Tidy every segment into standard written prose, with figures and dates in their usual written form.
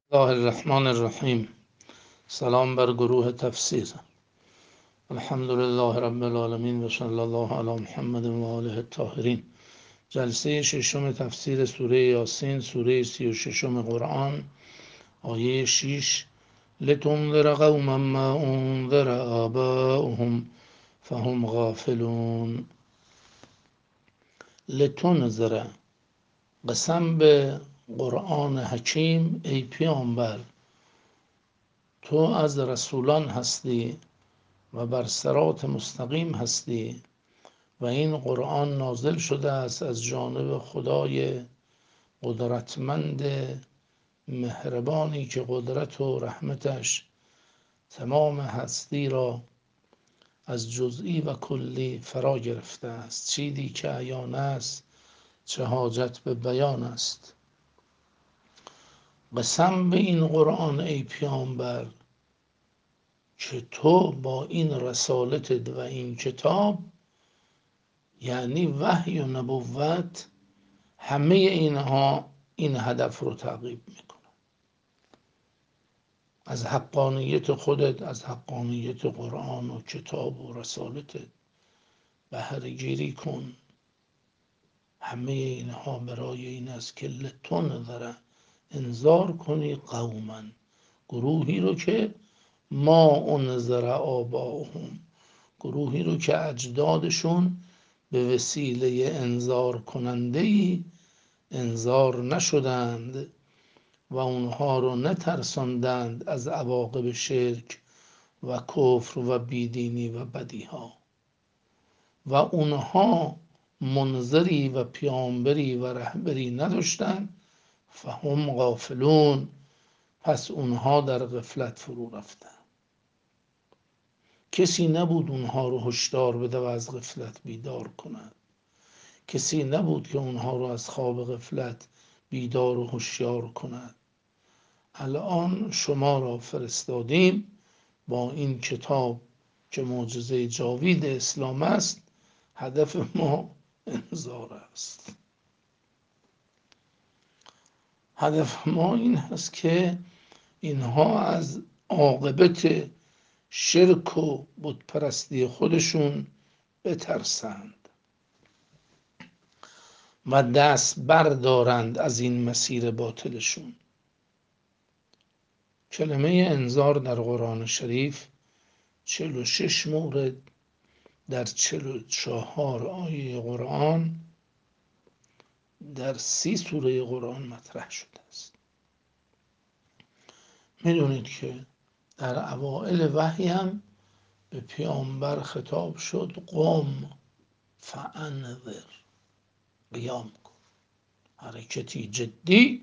الله الرحمن الرحیم. سلام بر گروه تفسیر. الحمد لله رب العالمین و صلی الله علی محمد و آله الطاهرین. جلسه ششم تفسیر سوره یاسین، سوره 36 قرآن، آیه 6: لتنذر قوما ما انذر آباؤهم فهم غافلون. لتنذر، قسم به قرآن حکیم، ای پیامبر تو از رسولان هستی و بر صراط مستقیم هستی و این قرآن نازل شده است از جانب خدای قدرتمند مهربانی که قدرت و رحمتش تمام هستی را از جزئی و کلی فرا گرفته است. چیزی که عیان است چه حاجت به بیان است. قسم به این قرآن ای پیامبر که تو با این رسالتت و این کتاب، یعنی وحی و نبوت، همه اینها این هدف رو تعقیب میکنه. از حقانیت خودت، از حقانیت قرآن و کتاب و رسالتت بهره گیری کن. همه اینها برای این است که لتنذر، انذار کنی قوما، گروهی رو که ما انذر آباؤهم، گروهی رو که اجدادشون به وسیله انذار کننده‌ای انذار نشدند و اونها رو نترساندند از عواقب شرک و کفر و بیدینی و بدیها، و اونها منذری و پیامبری و رهبری نداشتند. فهم غافلون، پس اونها در غفلت فرو رفتند. کسی نبود اونها رو هشدار بده و از غفلت بیدار کند. کسی نبود که اونها رو از خواب غفلت بیدار و هوشیار کند. الان شما را فرستادیم با این کتاب که معجزه جاوید اسلام است. هدف ما انذار است. هدف ما این است که اینها از عاقبت شرک و بتپرستی خودشون بترسند و دست بردارند از این مسیر باطلشون. کلمه انذار در قرآن شریف 46 مورد در 44 آیه قرآن در 30 سوره قرآن مطرح شده است. میدونید که در اوائل وحی هم به پیامبر خطاب شد قم فانذر، قیام کن، حرکتی جدی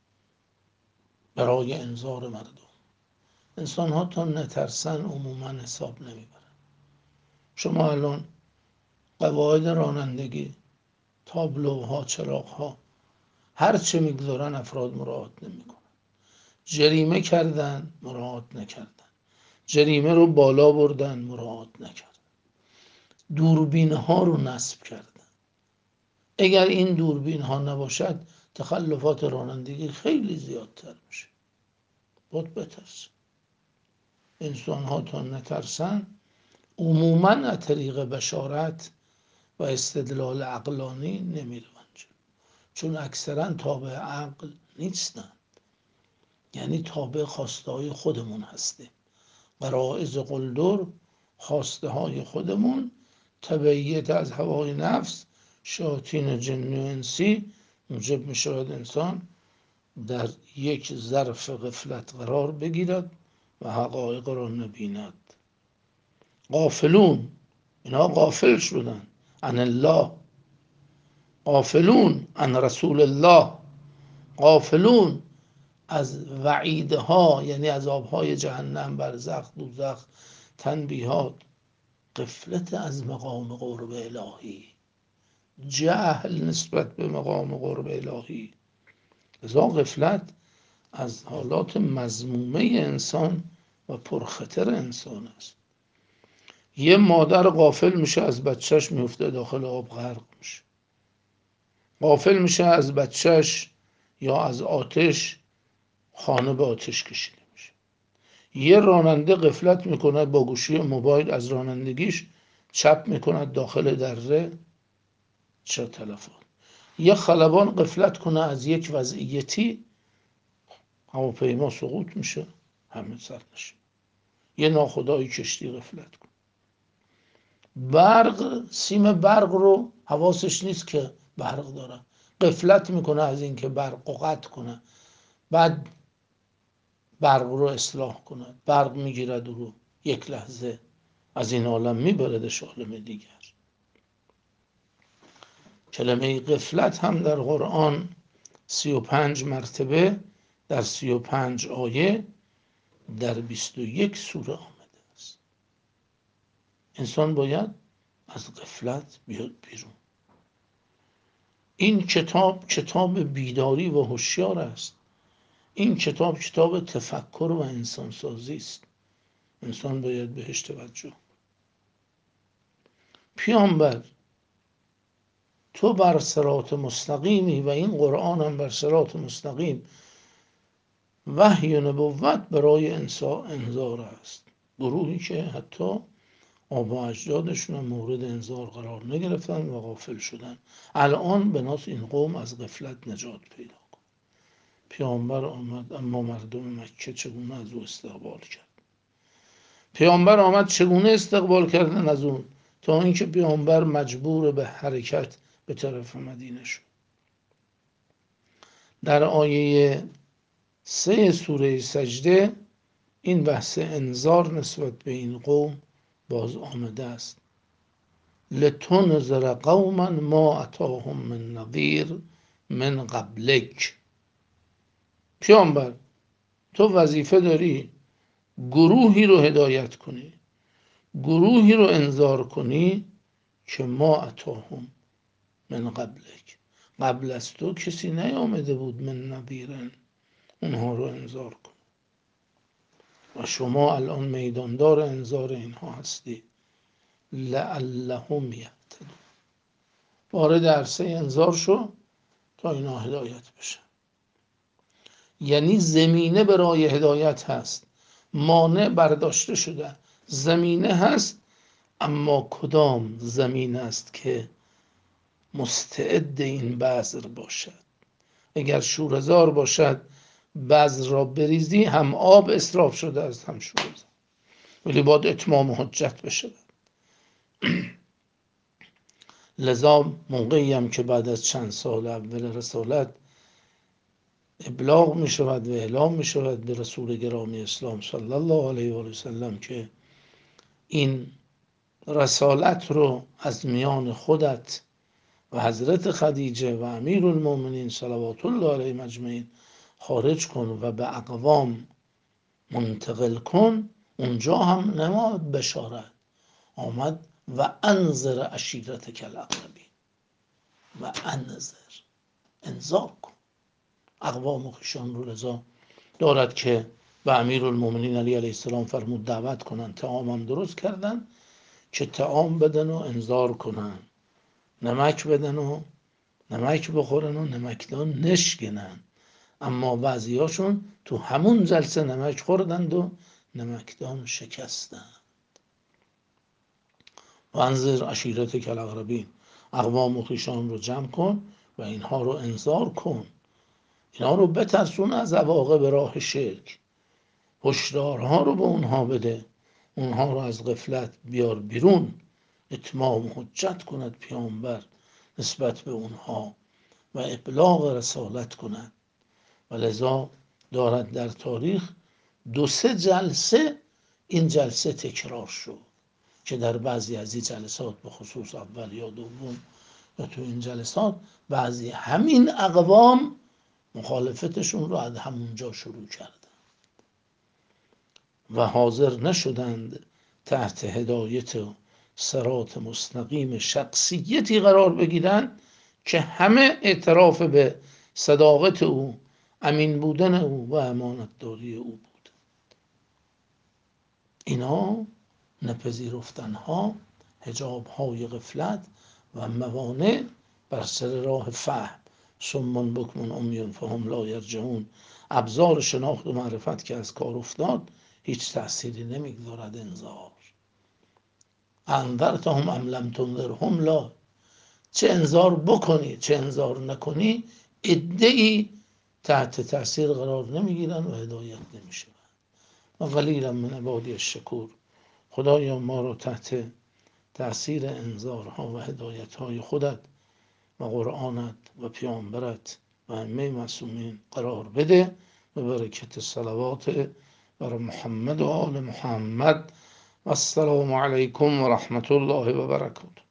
برای انذار مردم. انسان ها تا نترسن عموما حساب نمیبرن. شما الان قواعد رانندگی، تابلوها، چراغها، هر چه میگذارن افراد مراعات نمیکنن. جریمه کردن، مراعات نکردن. جریمه رو بالا بردن، مراعات نکردن. دوربین ها رو نصب کردن. اگر این دوربین ها نباشد تخلفات رانندگی خیلی زیادتر میشه. باید بترسن. انسان ها تا نترسن عموما از طریق بشارت و استدلال عقلانی نمیروند، چون اکثرا تابع عقل نیستن، یعنی تابع خواسته های خودمون هستیم. غرایز قلدر، خواسته های خودمون، تبعیت از هوای نفس، شیاطین جن و انسی موجب می شود انسان در یک ظرف غفلت قرار بگیرد و حقایق را نبیند. غافلون، اینا غافل شدن عن الله، غافلون عن رسول الله، غافلون از وعیدها، یعنی عذابهای جهنم، برزخ، دوزخ، تنبیهات. غفلت از مقام قرب الهی، جهل نسبت به مقام قرب الهی. لذا غفلت از حالات مذمومه انسان و پرخطر انسان است. یه مادر غافل میشه از بچهش، میفته داخل آب غرق میشه. غافل میشه از بچهش یا از آتش خانه به آتش کشیده میشه. یه راننده غفلت میکنه با گوشی موبایل از رانندگیش چپ میکنه داخل دره چه تلفات. یه خلبان غفلت کنه از یک وضعیتی هواپیما سقوط میشه همه سر نشه. یه ناخدایی کشتی غفلت کنه. برق سیم برق رو حواسش نیست که برق داره، غفلت میکنه از اینکه برق رو قطع کنه، بعد برق رو اصلاح کنه، برق میگیرد و رو یک لحظه از این عالم میبردش عالم دیگر. کلمه غفلت هم در قرآن 35 مرتبه در 35 آیه در 21 سوره آمده است. انسان باید از غفلت بیاد بیرون. این کتاب کتاب بیداری و هوشیار است. این کتاب کتاب تفکر و انسانسازی است. انسان باید بهش توجه. پیامبر تو بر صراط مستقیمی و این قرآن هم بر صراط مستقیم وحی و نبوت برای انذار است. گروهی که حتی آبا اجدادشون هم مورد انذار قرار نگرفتن و غافل شدن، الان به ناس این قوم از غفلت نجات پیدا کن. پیامبر آمد اما مردم مکه چگونه از او استقبال کرد. پیامبر آمد چگونه استقبال کردن از اون تا اینکه پیامبر مجبور به حرکت به طرف مدینه شد. در آیه 3 سوره سجده این بحث انذار نسبت به این قوم باز آمده است. لتنذر قوما ما اتاهم من نذیر من قبلک. پیامبر تو وظیفه داری گروهی رو هدایت کنی، گروهی رو انذار کنی که ما اتاهم من قبلک، قبل از تو کسی نیامده بود من نذیرن اونها رو انذار کن و شما الان میداندار انذار اینها هستی. لعلهم یهتدون. وارد عرصه انذار شو تا اینا هدایت بشن. یعنی زمینه برای هدایت هست، مانع برداشته شده، زمینه هست، اما کدام زمین است که مستعد این بذر باشد؟ اگر شوره‌زار باشد بذر را بریزی هم آب اسراف شده است هم شوره‌زار، ولی باید اتمام حجت بشه. لذا موقعی هم که بعد از چند سال اول رسالت ابلاغ می شود و اعلام می شود به رسول گرامی اسلام صلی الله علیه و سلم که این رسالت رو از میان خودت و حضرت خدیجه و امیر المؤمنین صلوات الله علیهم اجمعین خارج کن و به اقوام منتقل کن، اونجا هم نماد بشارت آمد و انذر عشیرتک الاقربین و انذار کن اقوام خویشان رو. رضا دارد که به امیر المؤمنین علی علیه السلام فرمود دعوت کنن، طعام هم درست کردن که طعام بدن و انذار کنن، نمک بدن و نمک بخورن و نمکدان نشکنن. اما بعضی هاشون تو همون جلسه نمک خوردند و نمکدان شکستند. و انذر عشیرتک الاقربین، اقوام خویشان رو جمع کن و اینها رو انذار کن، اینها رو بترسون از عواقب راه شرک، هشدارها رو به اونها بده، اونها رو از غفلت بیار بیرون، اتمام حجت کند پیامبر نسبت به اونها و ابلاغ رسالت کند. و لذا دارد در تاریخ 2-3 جلسه این جلسه تکرار شد که در بعضی از این جلسات به خصوص اول یا دوم یا تو این جلسات بعضی همین اقوام مخالفتشون رو از همونجا شروع کردن و حاضر نشدند تحت هدایت صراط مستقیم شخصیتی قرار بگیرن که همه اعتراف به صداقت او، امین بودن او و امانتداری او بود. اینا نپذیرفتنها، حجابهای غفلت و موانع بر سر راه فهم، صم بکم عمی فهم لا یرجعون، ابزار شناخت و معرفت که از کار افتاد هیچ تأثیری نمیگذارد انذار. انذرتهم ام لم تنذرهم لا، چه انذار بکنی چه انذار نکنی عده‌ای تحت تأثیر قرار نمیگیرن و هدایت نمیشن. و قلیلا من عبادی الشکور. خدایا ما رو تحت تأثیر انذارها و هدایتهای خودت و قرآنت و پیامبرت و ائمه معصومین قرار بده به برکت صلوات بر محمد و آل محمد. و السلام علیکم و رحمت الله و برکاته.